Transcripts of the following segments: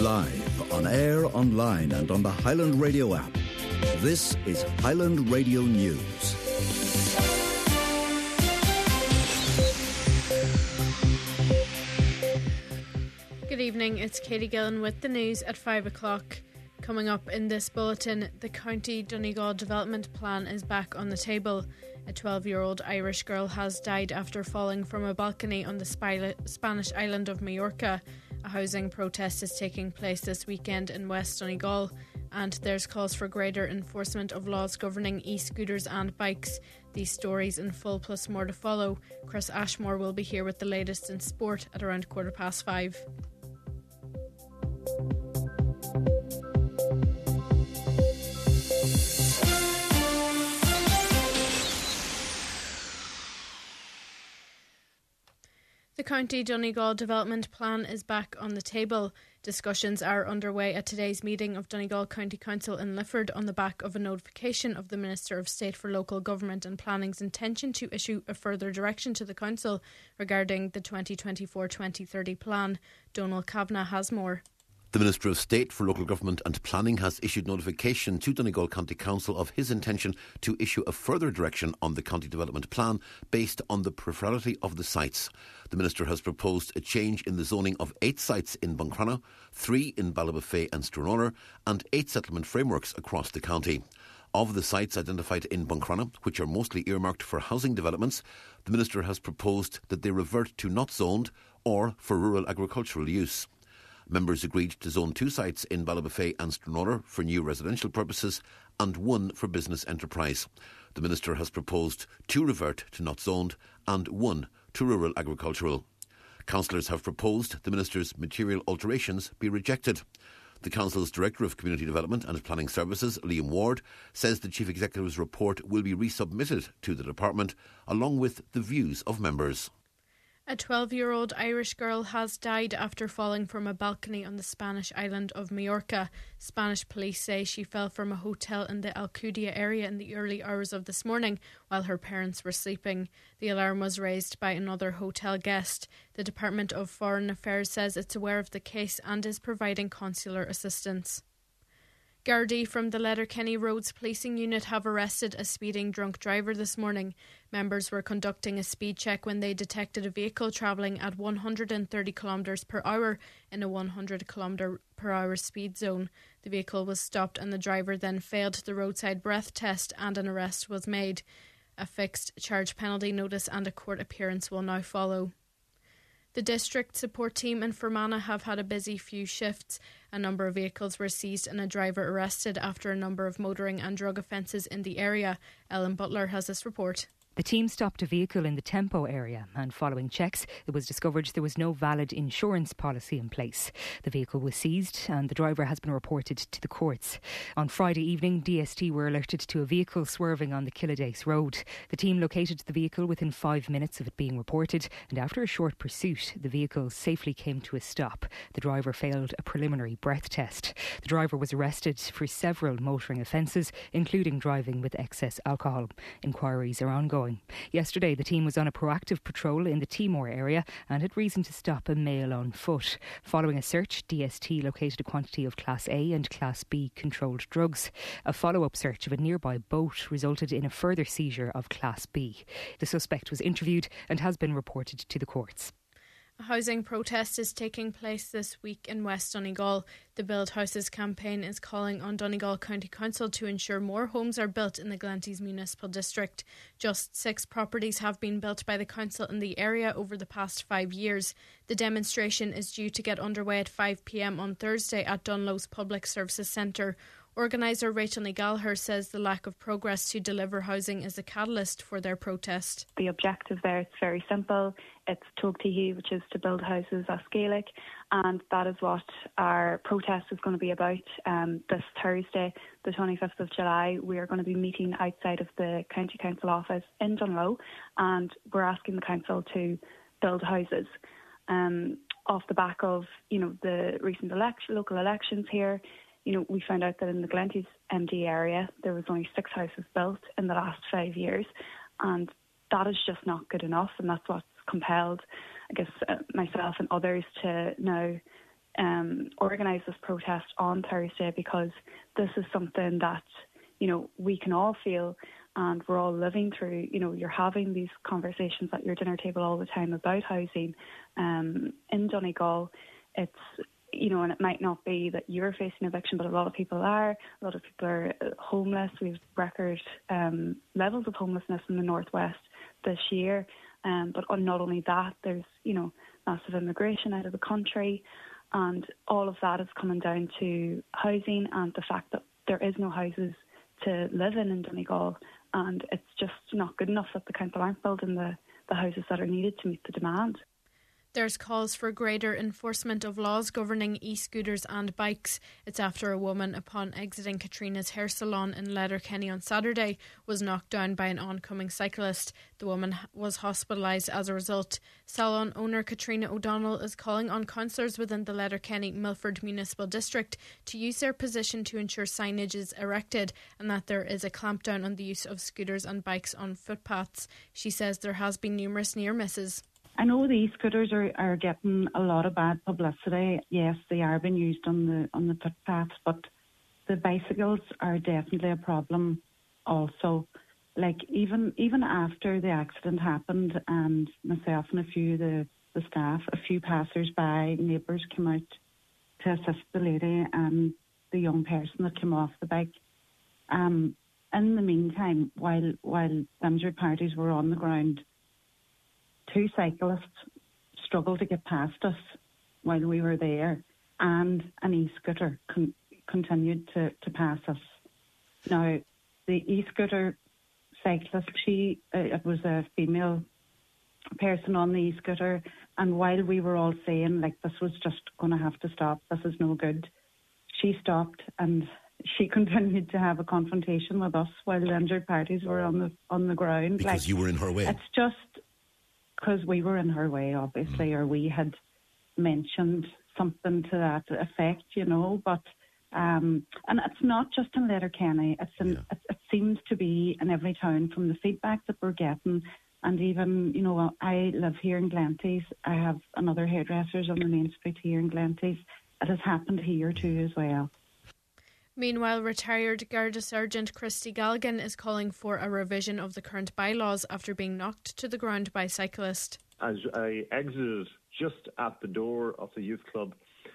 Live, on air, online and on the Highland Radio app. This is Highland Radio News. Good evening, it's Katie Gillen with the news at 5 o'clock. Coming up in this bulletin, the County Donegal Development Plan is back on the table. A 12-year-old Irish girl has died after falling from a balcony on the Spanish island of Majorca. A housing protest is taking place this weekend in West Donegal, and there's calls for greater enforcement of laws governing e-scooters and bikes. These stories in full plus more to follow. Chris Ashmore will be here with the latest in sport at around 5:15. The County Donegal Development Plan is back on the table. Discussions are underway at today's meeting of Donegal County Council in Lifford on the back of a notification of the Minister of State for Local Government and Planning's intention to issue a further direction to the Council regarding the 2024-2030 plan. Donal Kavanagh has more. The Minister of State for Local Government and Planning has issued notification to Donegal County Council of his intention to issue a further direction on the County Development Plan based on the preferability of the sites. The Minister has proposed a change in the zoning of 8 sites in Buncrana, 3 in Ballybofey and Stranraer, and 8 settlement frameworks across the county. Of the sites identified in Buncrana, which are mostly earmarked for housing developments, the Minister has proposed that they revert to not zoned or for rural agricultural use. Members agreed to zone 2 sites in Ballybofey and Stranraer for new residential purposes and 1 for business enterprise. The Minister has proposed 2 revert to not zoned and 1 to rural agricultural. Councillors have proposed the Minister's material alterations be rejected. The Council's Director of Community Development and Planning Services, Liam Ward, says the Chief Executive's report will be resubmitted to the Department along with the views of members. A 12-year-old Irish girl has died after falling from a balcony on the Spanish island of Majorca. Spanish police say she fell from a hotel in the Alcudia area in the early hours of this morning while her parents were sleeping. The alarm was raised by another hotel guest. The Department of Foreign Affairs says it's aware of the case and is providing consular assistance. Gardaí from the Letterkenny Roads Policing Unit have arrested a speeding drunk driver this morning. Members were conducting a speed check when they detected a vehicle travelling at 130 km per hour in a 100 km per hour speed zone. The vehicle was stopped and the driver then failed the roadside breath test and an arrest was made. A fixed charge penalty notice and a court appearance will now follow. The district support team in Fermanagh have had a busy few shifts. A number of vehicles were seized and a driver arrested after a number of motoring and drug offences in the area. Ellen Butler has this report. The team stopped a vehicle in the Tempo area and following checks it was discovered there was no valid insurance policy in place. The vehicle was seized and the driver has been reported to the courts. On Friday evening, DST were alerted to a vehicle swerving on the Killadace Road. The team located the vehicle within 5 minutes of it being reported and after a short pursuit the vehicle safely came to a stop. The driver failed a preliminary breath test. The driver was arrested for several motoring offences including driving with excess alcohol. Inquiries are ongoing. Yesterday, the team was on a proactive patrol in the Timor area and had reason to stop a male on foot. Following a search, DST located a quantity of Class A and Class B controlled drugs. A follow-up search of a nearby boat resulted in a further seizure of Class B. The suspect was interviewed and has been reported to the courts. A housing protest is taking place this week in West Donegal. The Build Houses campaign is calling on Donegal County Council to ensure more homes are built in the Glanties Municipal District. Just 6 properties have been built by the council in the area over the past 5 years. The demonstration is due to get underway at 5 p.m. on Thursday at Dunlo's Public Services Centre. Organiser Rachel Gallagher says the lack of progress to deliver housing is a catalyst for their protest. The objective there is very simple. It's Tóg Taoithe, which is to build houses as Gaelic, and that is what our protest is going to be about. This Thursday, the 25th of July, we are going to be meeting outside of the County Council office in Dunlo, and we're asking the council to build houses. Off the back of, the recent local elections here, we found out that in the Glanties MD area, there was only 6 houses built in the last 5 years. And that is just not good enough. And that's what's compelled, I guess, myself and others to now organise this protest on Thursday, because this is something that, we can all feel and we're all living through. You're having these conversations at your dinner table all the time about housing in Donegal. It's, and it might not be that you're facing eviction, but a lot of people are. A lot of people are homeless. We've record levels of homelessness in the northwest this year. But not only that, there's, massive immigration out of the country. And all of that is coming down to housing and the fact that there is no houses to live in Donegal. And it's just not good enough that the council aren't building the houses that are needed to meet the demand. There's calls for greater enforcement of laws governing e-scooters and bikes. It's after a woman, upon exiting Katrina's hair salon in Letterkenny on Saturday, was knocked down by an oncoming cyclist. The woman was hospitalised as a result. Salon owner Katrina O'Donnell is calling on councillors within the Letterkenny-Milford Municipal District to use their position to ensure signage is erected and that there is a clampdown on the use of scooters and bikes on footpaths. She says there has been numerous near misses. I know the e-scooters are getting a lot of bad publicity. Yes, they are being used on the footpaths, but the bicycles are definitely a problem also. Like even after the accident happened, and myself and a few of the staff, a few passers-by, neighbours came out to assist the lady and the young person that came off the bike. In the meantime, while injured parties were on the ground, 2 cyclists struggled to get past us while we were there, and an e-scooter continued to pass us. Now, the e-scooter cyclist, it was a female person on the e-scooter, and while we were all saying, this was just going to have to stop, this is no good, she stopped and she continued to have a confrontation with us while the injured parties were on the ground. Because you were in her way? It's just because we were in her way, obviously, or we had mentioned something to that effect, but and it's not just in Letterkenny. It seems to be in every town from the feedback that we're getting. And even, I live here in Glanties. I have another hairdressers on the main street here in Glanties. It has happened here too as well. Meanwhile, retired Garda Sergeant Christy Galligan is calling for a revision of the current bylaws after being knocked to the ground by a cyclist. As I exited just at the door of the youth club,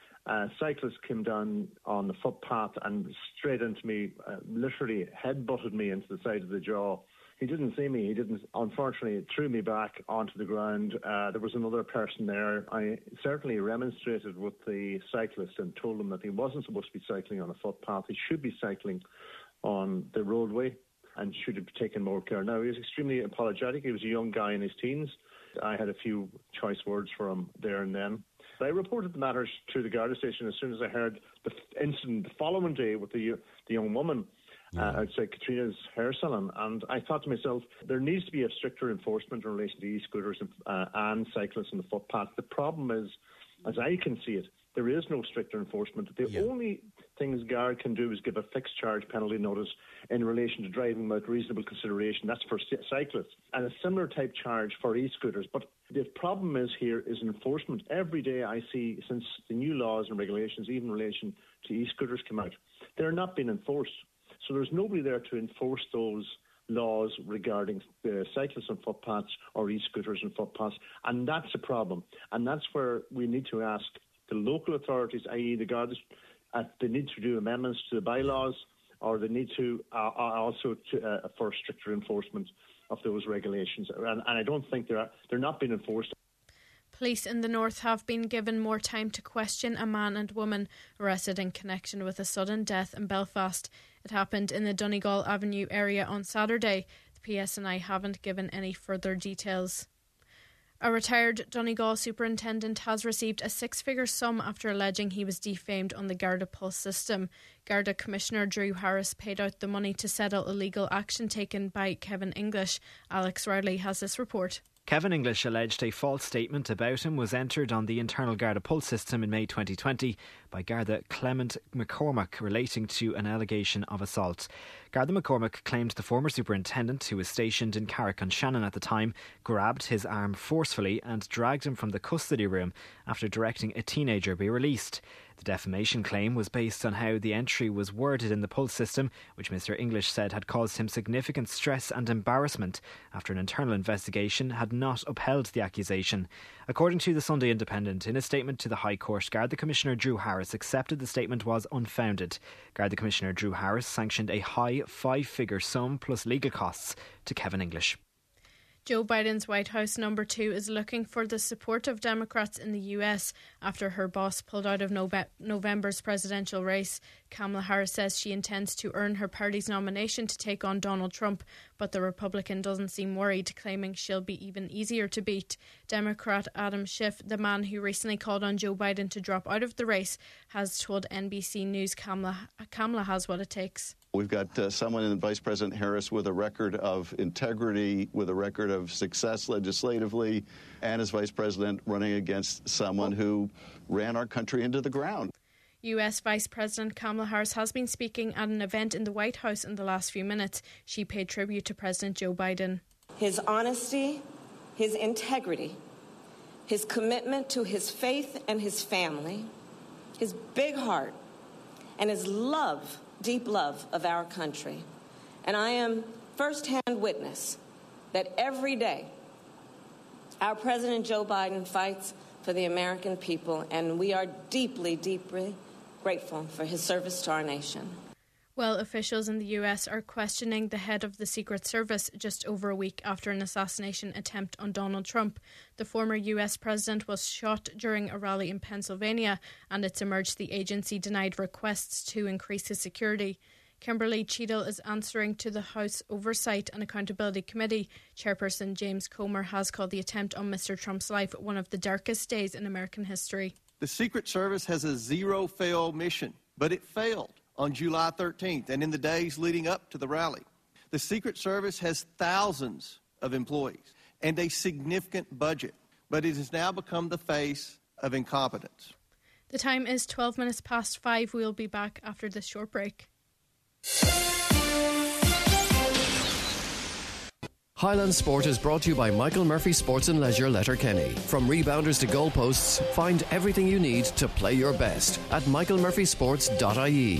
a cyclist came down on the footpath and straight into me, literally head-butted me into the side of the jaw. He didn't see me. Unfortunately, it threw me back onto the ground. There was another person there. I certainly remonstrated with the cyclist and told him that he wasn't supposed to be cycling on a footpath. He should be cycling on the roadway and should have taken more care. Now, he was extremely apologetic. He was a young guy in his teens. I had a few choice words for him there and then. I reported the matters to the Garda station as soon as I heard the incident the following day with the young woman outside Katrina's hair salon, and I thought to myself, there needs to be a stricter enforcement in relation to e-scooters and cyclists on the footpath. The problem is, as I can see it, there is no stricter enforcement. The only things Garda can do is give a fixed charge penalty notice in relation to driving without reasonable consideration. That's for cyclists, and a similar type charge for e-scooters. But the problem is enforcement. Every day I see, since the new laws and regulations, even in relation to e-scooters come out, they're not being enforced. So there's nobody there to enforce those laws regarding cyclists on footpaths or e-scooters on footpaths, and that's a problem. And that's where we need to ask the local authorities, i.e. the Garda, they need to do amendments to the bylaws, or they need to also for stricter enforcement of those regulations. And I don't think they're not being enforced. Police in the north have been given more time to question a man and woman arrested in connection with a sudden death in Belfast. It happened in the Donegal Avenue area on Saturday. The PSNI haven't given any further details. A retired Donegal superintendent has received a 6-figure sum after alleging he was defamed on the Garda Pulse system. Garda Commissioner Drew Harris paid out the money to settle illegal action taken by Kevin English. Alex Riley has this report. Kevin English alleged a false statement about him was entered on the internal Garda Pulse system in May 2020 by by Garda Clement McCormack relating to an allegation of assault. Garda McCormack claimed the former superintendent, who was stationed in Carrick-on-Shannon at the time, grabbed his arm forcefully and dragged him from the custody room after directing a teenager be released. The defamation claim was based on how the entry was worded in the Pulse system, which Mr English said had caused him significant stress and embarrassment after an internal investigation had not upheld the accusation. According to the Sunday Independent, in a statement to the High Court, Garda Commissioner Drew Harris accepted the statement was unfounded. Garda Commissioner Drew Harris sanctioned a high five-figure sum plus legal costs to Kevin English. Joe Biden's White House number 2 is looking for the support of Democrats in the US after her boss pulled out of November's presidential race. Kamala Harris says she intends to earn her party's nomination to take on Donald Trump, but the Republican doesn't seem worried, claiming she'll be even easier to beat. Democrat Adam Schiff, the man who recently called on Joe Biden to drop out of the race, has told NBC News Kamala has what it takes. We've got someone in Vice President Harris with a record of integrity, with a record of success legislatively, and as Vice President running against someone who ran our country into the ground. US Vice President Kamala Harris has been speaking at an event in the White House in the last few minutes. She paid tribute to President Joe Biden. His honesty, his integrity, his commitment to his faith and his family, his big heart, and his love, deep love of our country. And I am firsthand witness that every day our President Joe Biden fights for the American people, and we are deeply, deeply grateful for his service to our nation. Well, officials in the US are questioning the head of the Secret Service just over a week after an assassination attempt on Donald Trump. The former US president was shot during a rally in Pennsylvania, and it's emerged the agency denied requests to increase his security. Kimberly Cheadle is answering to the House Oversight and Accountability Committee. Chairperson James Comer has called the attempt on Mr Trump's life one of the darkest days in American history. The Secret Service has a zero-fail mission, but it failed on July 13th and in the days leading up to the rally. The Secret Service has thousands of employees and a significant budget, but it has now become the face of incompetence. The time is 12 minutes past 5. We'll be back after this short break. Highland Sport is brought to you by Michael Murphy Sports and Leisure Letterkenny. From rebounders to goalposts, find everything you need to play your best at michaelmurphysports.ie.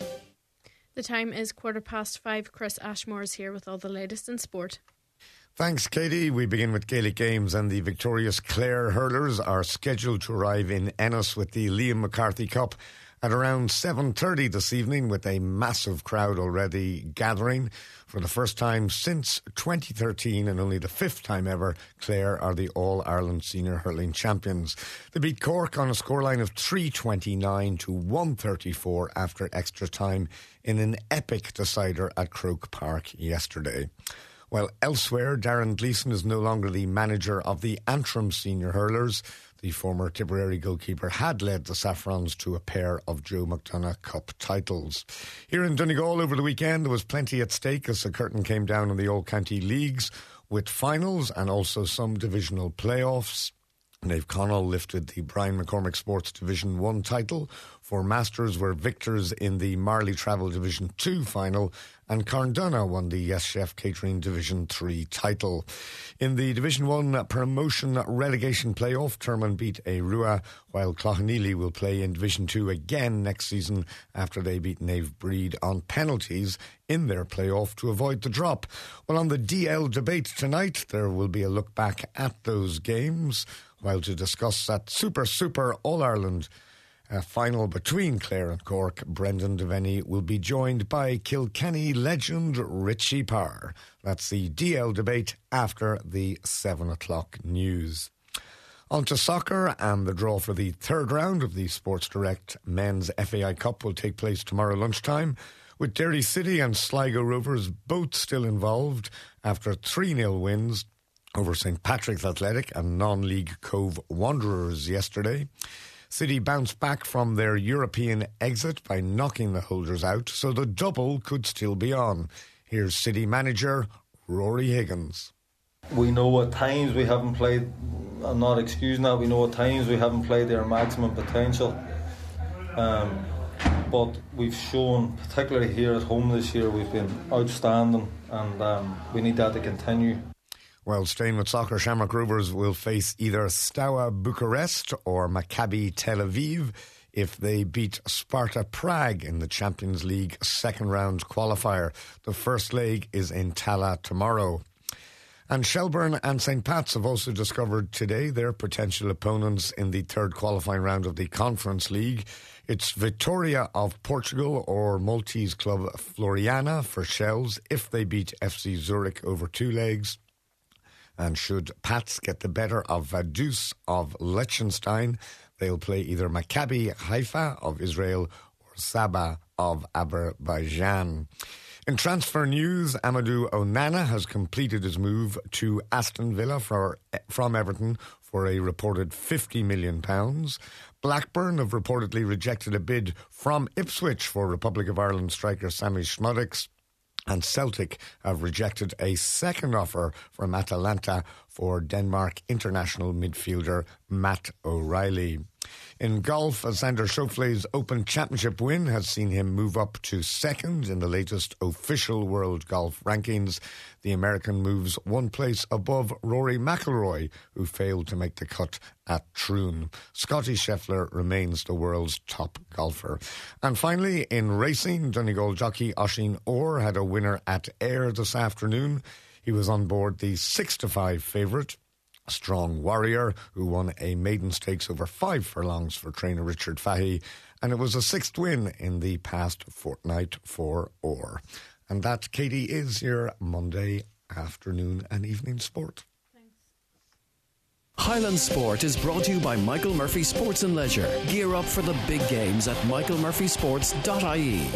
The time is 5:15. Chris Ashmore is here with all the latest in sport. Thanks, Katie. We begin with Gaelic Games, and the victorious Clare hurlers are scheduled to arrive in Ennis with the Liam McCarthy Cup at around 7:30 this evening, with a massive crowd already gathering. For the first time since 2013 and only the fifth time ever, Clare are the All-Ireland Senior Hurling Champions. They beat Cork on a scoreline of 329 to 134 after extra time in an epic decider at Croke Park yesterday. While elsewhere, Darren Gleeson is no longer the manager of the Antrim Senior Hurlers. The former Tipperary goalkeeper had led the Saffrons to a pair of Joe McDonagh Cup titles. Here in Donegal over the weekend, there was plenty at stake as the curtain came down on the All-County Leagues, with finals and also some divisional playoffs. Naomh Conaill lifted the Brian McCormick Sports Division 1 title. For Masters were victors in the Marley Travel Division 2 final, and Carndonagh won the Yes Chef Catering Division 3 title. In the Division 1 promotion relegation playoff, Termon beat Rua, while Cloughaneely will play in Division 2 again next season after they beat Naomh Breed on penalties in their playoff to avoid the drop. Well, on the DL debate tonight, there will be a look back at those games, while to discuss that Super All-Ireland final between Clare and Cork, Brendan Devaney will be joined by Kilkenny legend Richie Parr. That's the DL debate after the 7 o'clock news. On to soccer, and the draw for the third round of the Sports Direct Men's FAI Cup will take place tomorrow lunchtime, with Derry City and Sligo Rovers both still involved after 3-0 wins over St Patrick's Athletic and non-league Cove Wanderers yesterday. City bounced back from their European exit by knocking the holders out, so the double could still be on. Here's City manager Rory Higgins. We know at times we haven't played, I'm not excusing that, we know at times we haven't played their maximum potential. But we've shown, particularly here at home this year, we've been outstanding, and we need that to continue. Well, staying with soccer, Shamrock Rovers will face either Steaua Bucharest or Maccabi Tel Aviv if they beat Sparta Prague in the Champions League second round qualifier. The first leg is in Tala tomorrow. And Shelbourne and St. Pat's have also discovered today their potential opponents in the third qualifying round of the Conference League. It's Vitória of Portugal or Maltese club Floriana for Shells if they beat FC Zurich over 2 legs. And should Pats get the better of Vaduz of Liechtenstein, they'll play either Maccabi Haifa of Israel or Saba of Azerbaijan. In transfer news, Amadou Onana has completed his move to Aston Villa from Everton for a reported £50 million. Blackburn have reportedly rejected a bid from Ipswich for Republic of Ireland striker Sami Szmodics. And Celtic have rejected a second offer from Atalanta for Denmark international midfielder Matt O'Reilly. In golf, Xander Schauffele's Open Championship win has seen him move up to second in the latest official world golf rankings. The American moves one place above Rory McIlroy, who failed to make the cut at Troon. Scotty Scheffler remains the world's top golfer. And finally, in racing, Donegal jockey Oisin Orr had a winner at Ayr this afternoon. He was on board the 6-5 favourite, Strong Warrior, who won a maiden stakes over 5 furlongs for trainer Richard Fahey, and it was a 6th win in the past fortnight for Orr. And that, Katie, is your Monday afternoon and evening sport. Highland Sport is brought to you by Michael Murphy Sports and Leisure. Gear up for the big games at michaelmurphysports.ie.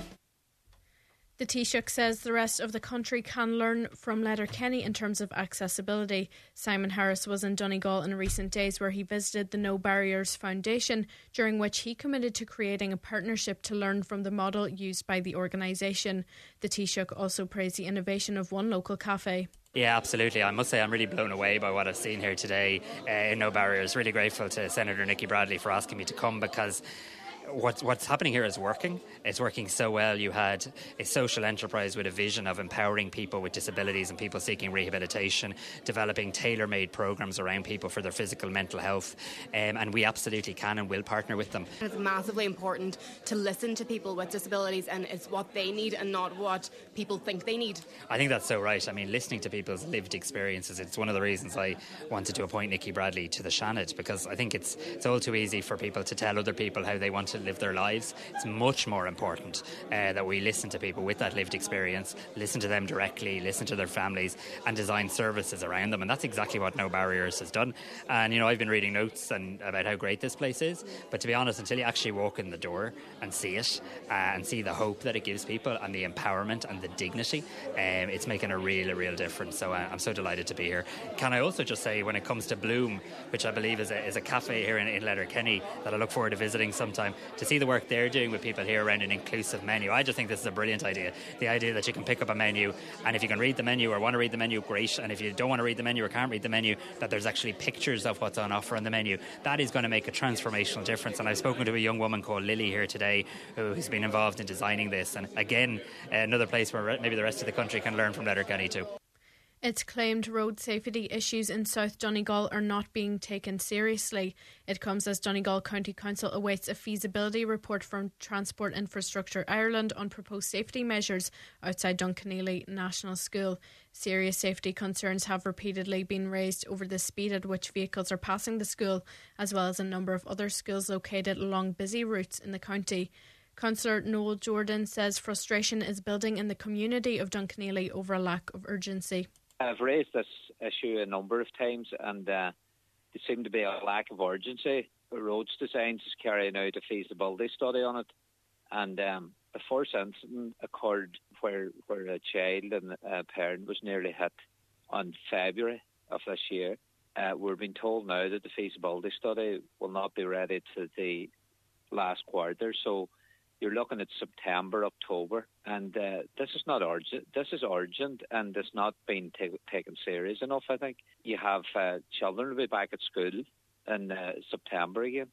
The Taoiseach says the rest of the country can learn from Letterkenny in terms of accessibility. Simon Harris was in Donegal in recent days where he visited the No Barriers Foundation, during which he committed to creating a partnership to learn from the model used by the organisation. The Taoiseach also praised the innovation of one local cafe. Yeah, absolutely. I must say I'm really blown away by what I've seen here today in No Barriers. Really grateful to Senator Nicky Bradley for asking me to come, because what's happening here is working. It's working so well. You had a social enterprise with a vision of empowering people with disabilities and people seeking rehabilitation, developing tailor-made programs around people for their physical, mental health, and we absolutely can and will partner with them. It's massively important to listen to people with disabilities, and it's what they need and not what people think they need. I think that's so right. I mean, listening to people's lived experiences, it's one of the reasons I wanted to appoint Nicky Bradley to the Seanad, because I think it's all too easy for people to tell other people how they want to live their lives. It's much more important that we listen to people with that lived experience, listen to them directly, listen to their families, and design services around them. And that's exactly what No Barriers has done. And, you know, I've been reading notes about how great this place is, but to be honest, until you actually walk in the door and see it, and see the hope that it gives people and the empowerment and the dignity, it's making a real difference. So I'm so delighted to be here. Can I also just say, when it comes to Bloom, which I believe is a cafe here in Letterkenny that I look forward to visiting sometime, to see the work they're doing with people here around an inclusive menu, I just think this is a brilliant idea. The idea that you can pick up a menu, and if you can read the menu or want to read the menu, great, and if you don't want to read the menu or can't read the menu, that there's actually pictures of what's on offer on the menu. That is going to make a transformational difference. And I've spoken to a young woman called Lily here today who's been involved in designing this, and again, another place where maybe the rest of the country can learn from Letterkenny too. It's claimed road safety issues in South Donegal are not being taken seriously. It comes as Donegal County Council awaits a feasibility report from Transport Infrastructure Ireland on proposed safety measures outside Dunkeneely National School. Serious safety concerns have repeatedly been raised over the speed at which vehicles are passing the school, as well as a number of other schools located along busy routes in the county. Councillor Noel Jordan says frustration is building in the community of Dunkeneely over a lack of urgency. I've raised this issue a number of times, and there seemed to be a lack of urgency. Roads Designs is carrying out a feasibility study on it, and the first incident occurred where a child and a parent was nearly hit on February of this year. We're being told now that the feasibility study will not be ready to the last quarter, so you're looking at September, October, and this is not urgent. This is urgent, and it's not being taken serious enough, I think. You have children will be back at school in September again,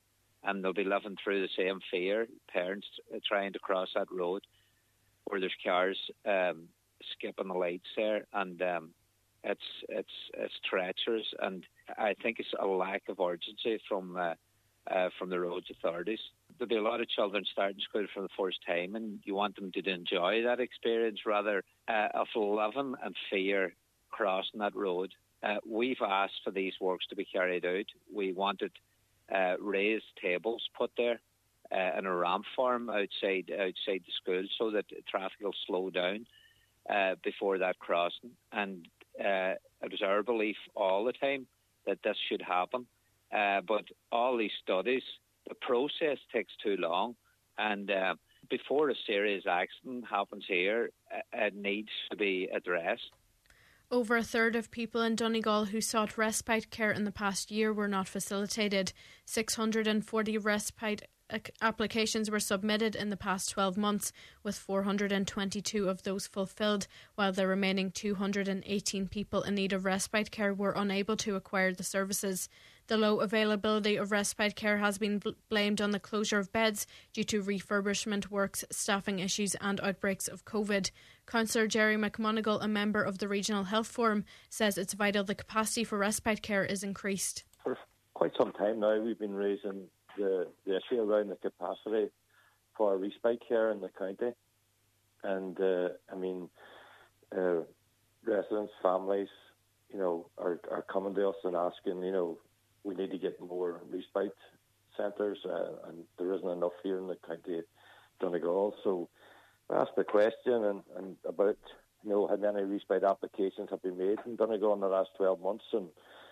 and they'll be living through the same fear. Parents trying to cross that road where there's cars skipping the lights there, and it's treacherous. And I think it's a lack of urgency from the roads authorities. There'll be a lot of children starting school for the first time, and you want them to enjoy that experience rather of living and fear crossing that road. We've asked for these works to be carried out. We wanted raised tables put there in a ramp form outside the school so that traffic will slow down before that crossing. And it was our belief all the time that this should happen. But all these studies, the process takes too long, and before a serious accident happens here, it needs to be addressed. Over a third of people in Donegal who sought respite care in the past year were not facilitated. 640 respite applications were submitted in the past 12 months, with 422 of those fulfilled, while the remaining 218 people in need of respite care were unable to acquire the services. The low availability of respite care has been blamed on the closure of beds due to refurbishment works, staffing issues and outbreaks of COVID. Councillor Jerry McMonigal, a member of the Regional Health Forum, says it's vital the capacity for respite care is increased. For quite some time now we've been raising the issue around the capacity for respite care in the county. And residents, families, are coming to us and asking, we need to get more respite centres, and there isn't enough here in the county of Donegal. So I asked the question and about how many respite applications have been made in Donegal in the last 12 months and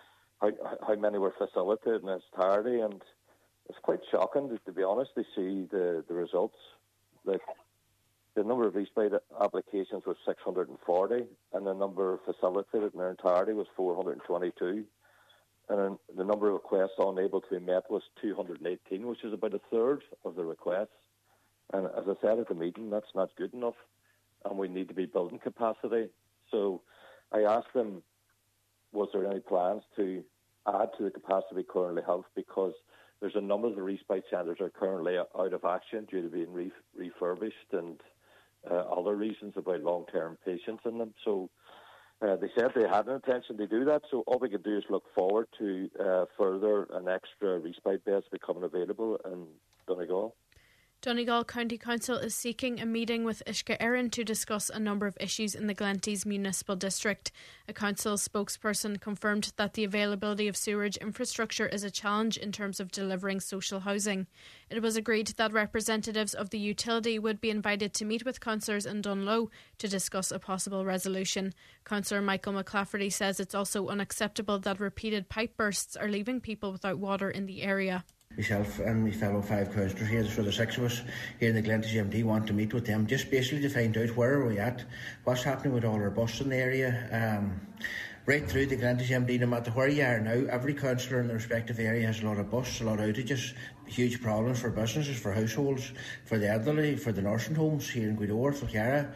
how many were facilitated in its entirety. And it's quite shocking, to be honest, to see the results. Like, the number of respite applications was 640, and the number facilitated in their entirety was 422. And the number of requests unable to be met was 218, which is about a third of the requests. And as I said at the meeting, that's not good enough, and we need to be building capacity. So I asked them, was there any plans to add to the capacity currently held, because there's a number of the respite centres are currently out of action due to being refurbished and other reasons about long-term patients in them. So they said they had an intention to do that, so all we can do is look forward to further and extra respite beds becoming available in Donegal. Donegal County Council is seeking a meeting with Uisce Éireann to discuss a number of issues in the Glenties Municipal District. A council spokesperson confirmed that the availability of sewerage infrastructure is a challenge in terms of delivering social housing. It was agreed that representatives of the utility would be invited to meet with councillors in Dunloe to discuss a possible resolution. Councillor Michael McClafferty says it's also unacceptable that repeated pipe bursts are leaving people without water in the area. Myself and my fellow 5 councillors here, so the 6 of us here in the Glenties MD want to meet with them, just basically to find out where are we at, what's happening with all our buses in the area. Right through the Glenties MD, no matter where you are now, every councillor in the respective area has a lot of buses, a lot of outages, huge problems for businesses, for households, for the elderly, for the nursing homes here in Gweedore, Falcarra,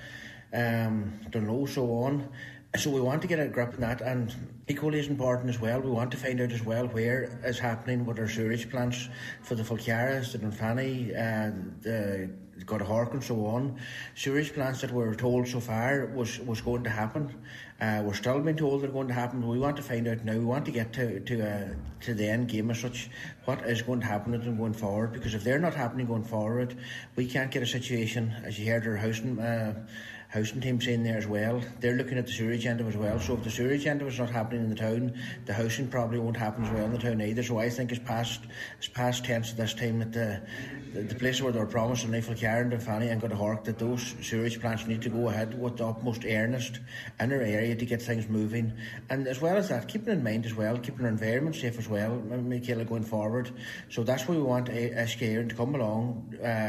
Dunloe, so on. So we want to get a grip on that, and equally as important as well, we want to find out as well where is happening with our sewerage plants for the Falcarras, the Dunfanny, the Godahork and so on. Sewerage plants that we were told so far was going to happen. We're still being told they're going to happen, but we want to find out now. We want to get to the end game as such, what is going to happen with them going forward, because if they're not happening going forward, we can't get a situation, as you heard our housing team saying there as well, they're looking at the sewerage end of it as well. So if the sewerage end of it's not happening in the town, the housing probably won't happen as well in the town either. So I think it's past tense at this time that the places where they were promising, like Falcarra, Dunfanny and Godahork, that those sewerage plants need to go ahead with the utmost earnest in our area to get things moving. And as well as that, keeping in mind as well, keeping our environment safe as well, Michaela, going forward. So that's why we want Uisce Éireann to come along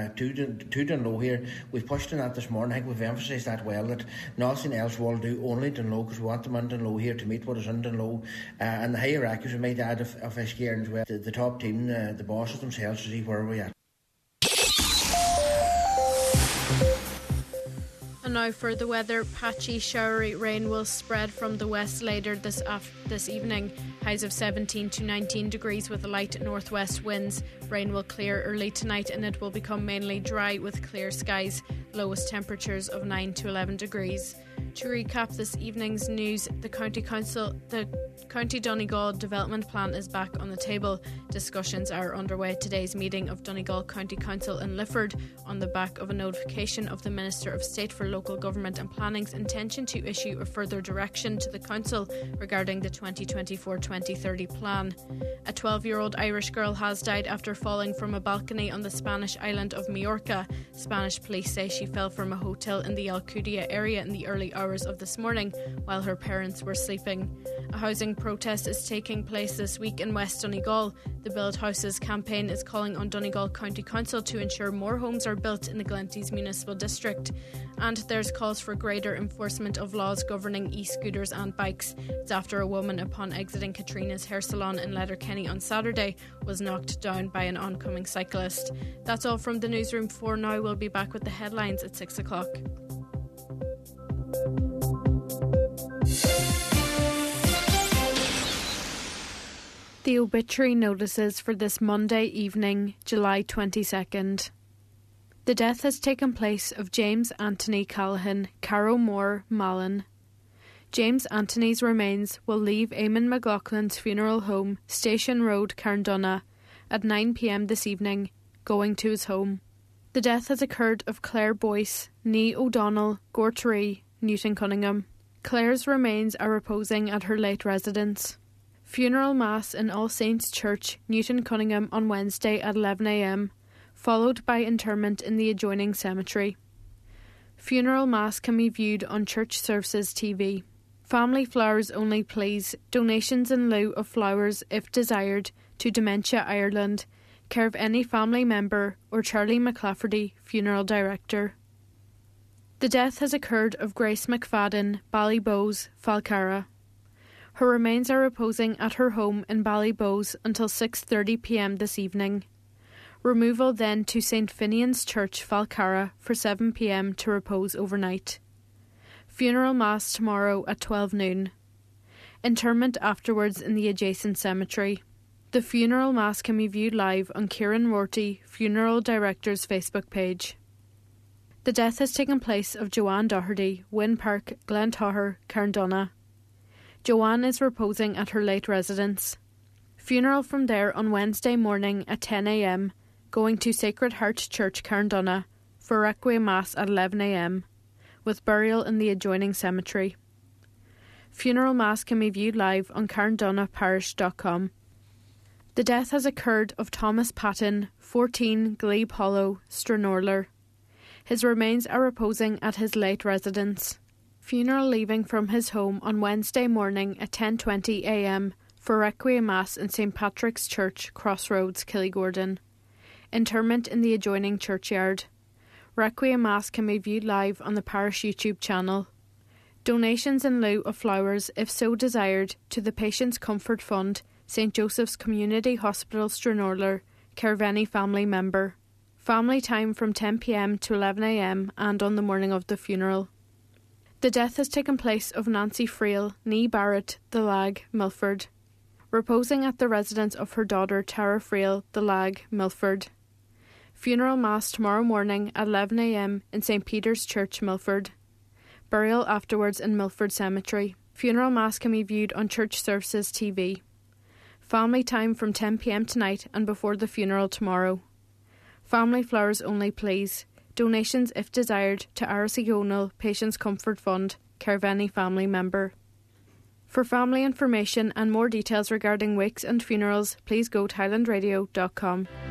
to Dunloe here. We've pushed on that this morning. I think we've emphasised that well, that nothing else will do, only Dunloe, because we want them in Dunloe here to meet with us in Dunloe. And the hierarchies we might add of Uisce Éireann as well. The top team, the bosses themselves, to see where we're at. now for the weather. Patchy, showery rain will spread from the west later this evening. Highs of 17 to 19 degrees with light northwest winds. Rain will clear early tonight and it will become mainly dry with clear skies. Lowest temperatures of 9 to 11 degrees. To recap this evening's news, the County Donegal Development Plan is back on the table. Discussions are underway at today's meeting of Donegal County Council in Lifford on the back of a notification of the Minister of State for Local Government and Planning's intention to issue a further direction to the Council regarding the 2024-2030 plan. A 12-year-old Irish girl has died after falling from a balcony on the Spanish island of Majorca. Spanish police say she fell from a hotel in the Alcudia area in the early hours of this morning while her parents were sleeping. A housing protest is taking place this week in West Donegal. The Build Houses campaign is calling on Donegal County Council to ensure more homes are built in the Glenties Municipal District. And there's calls for greater enforcement of laws governing e-scooters and bikes. It's after a woman, upon exiting Katrina's hair salon in Letterkenny on Saturday, was knocked down by an oncoming cyclist. That's all from the newsroom for now. We'll be back with the headlines at 6 o'clock. The obituary notices for this Monday evening, July 22nd. The death has taken place of James Anthony Callaghan, Carrow Moore, Malin. James Anthony's remains will leave Eamon McLaughlin's funeral home, Station Road, Carndonagh, at 9 p.m. this evening, going to his home. The death has occurred of Claire Boyce, née O'Donnell, Gortree, Newton Cunningham. Claire's remains are reposing at her late residence. Funeral Mass in All Saints Church, Newton Cunningham on Wednesday at 11 a.m, followed by interment in the adjoining cemetery. Funeral Mass can be viewed on Church Services TV. Family flowers only please. Donations in lieu of flowers, if desired, to Dementia Ireland, care of any family member or Charlie McClafferty, Funeral Director. The death has occurred of Grace McFadden, Ballybowes, Falcarra. Her remains are reposing at her home in Ballybowes until 6:30 p.m. this evening. Removal then to St Finian's Church, Falcarra, for 7 p.m. to repose overnight. Funeral Mass tomorrow at 12 noon. Interment afterwards in the adjacent cemetery. The funeral mass can be viewed live on Kieran Rorty, Funeral Director's Facebook page. The death has taken place of Joanne Doherty, Wynn Park, Glentower, Carndonagh. Joanne is reposing at her late residence. Funeral from there on Wednesday morning at 10 a.m, going to Sacred Heart Church, Carndonagh, for Requiem Mass at 11 a.m, with burial in the adjoining cemetery. Funeral Mass can be viewed live on carndonaghparish.com. The death has occurred of Thomas Patton, 14 Glebe Hollow, Stranorlar. His remains are reposing at his late residence. Funeral leaving from his home on Wednesday morning at 10:20 a.m. for Requiem Mass in St Patrick's Church, Crossroads, Killygordon. Interment in the adjoining churchyard. Requiem Mass can be viewed live on the parish YouTube channel. Donations in lieu of flowers, if so desired, to the Patients Comfort Fund, St Joseph's Community Hospital, Stranorlar, care of any family member. Family time from 10 p.m. to 11 a.m. and on the morning of the funeral. The death has taken place of Nancy Friel, née Barrett, The Lag, Milford, reposing at the residence of her daughter Tara Friel, The Lag, Milford. Funeral Mass tomorrow morning at 11 a.m. in St Peter's Church, Milford. Burial afterwards in Milford Cemetery. Funeral Mass can be viewed on Church Services TV. Family time from 10 p.m. tonight and before the funeral tomorrow. Family flowers only please. Donations, if desired, to RC O'Neill Patients Comfort Fund, care of any family member. For family information and more details regarding wakes and funerals, please go to highlandradio.com.